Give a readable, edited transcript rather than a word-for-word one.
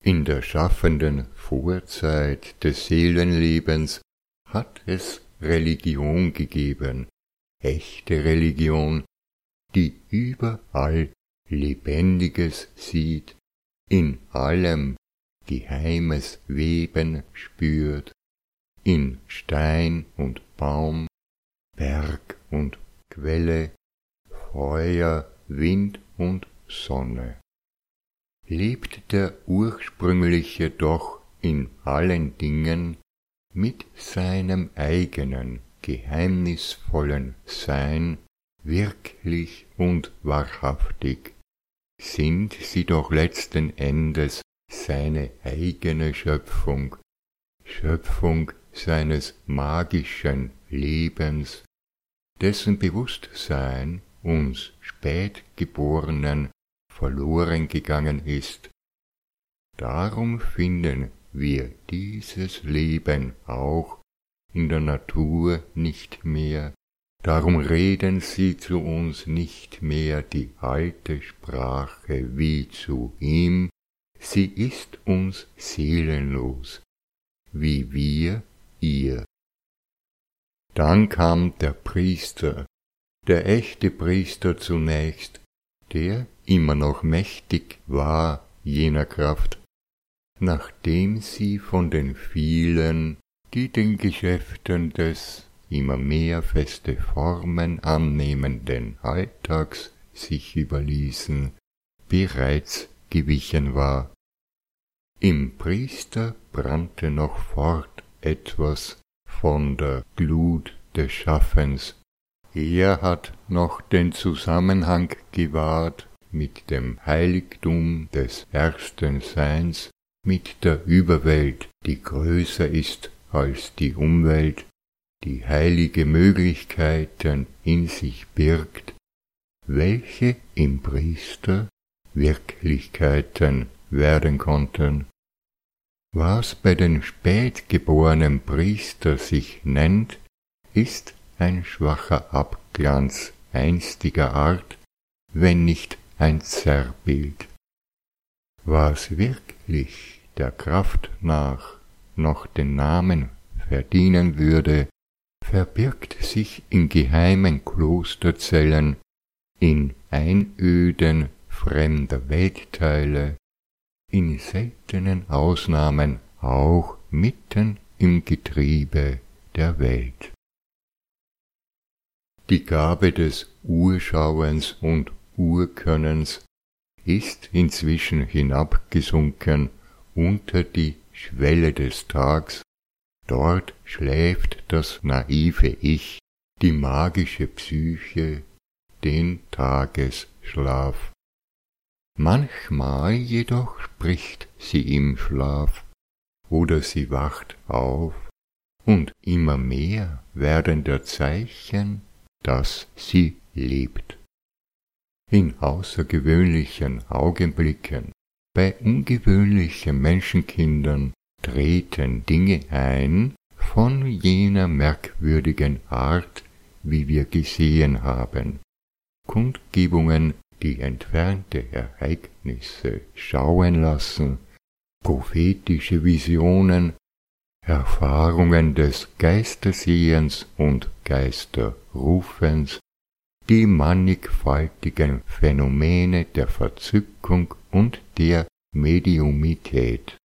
In der schaffenden Vorzeit des Seelenlebens hat es Religion gegeben, echte Religion, die überall Lebendiges sieht, in allem geheimes Weben spürt, in Stein und Baum, Berg und Quelle, Feuer, Wind und Sonne. Lebt der Ursprüngliche doch in allen Dingen mit seinem eigenen, geheimnisvollen Sein wirklich und wahrhaftig, sind sie doch letzten Endes seine eigene Schöpfung, Schöpfung seines magischen Lebens, dessen Bewusstsein uns Spätgeborenen verloren gegangen ist. Darum finden wir dieses Leben auch in der Natur nicht mehr, darum reden sie zu uns nicht mehr die alte Sprache wie zu ihm, sie ist uns seelenlos, wie wir ihr. Dann kam der Priester, der echte Priester zunächst, der immer noch mächtig war jener Kraft, nachdem sie von den vielen, die den Geschäften des immer mehr feste Formen annehmenden Alltags sich überließen, bereits gewichen war. Im Priester brannte noch fort etwas von der Glut des Schaffens. Er hat noch den Zusammenhang gewahrt mit dem Heiligtum des ersten Seins, mit der Überwelt, die größer ist als die Umwelt, die heilige Möglichkeiten in sich birgt, welche im Priester Wirklichkeiten werden konnten. Was bei den spätgeborenen Priester sich nennt, ist ein schwacher Abglanz einstiger Art, wenn nicht ein Zerrbild. Was wirklich der Kraft nach noch den Namen verdienen würde, verbirgt sich in geheimen Klosterzellen, in Einöden fremder Weltteile, in seltenen Ausnahmen auch mitten im Getriebe der Welt. Die Gabe des Urschauens und Urkönnens ist inzwischen hinabgesunken unter die Schwelle des Tags, dort schläft das naive Ich, die magische Psyche, den Tagesschlaf. Manchmal jedoch spricht sie im Schlaf, oder sie wacht auf, und immer mehr werden der Zeichen, dass sie lebt. In außergewöhnlichen Augenblicken, bei ungewöhnlichen Menschenkindern treten Dinge ein von jener merkwürdigen Art, wie wir gesehen haben, Kundgebungen, die entfernte Ereignisse schauen lassen, prophetische Visionen, Erfahrungen des Geistersehens und Geisterrufens, die mannigfaltigen Phänomene der Verzückung und der Mediumität.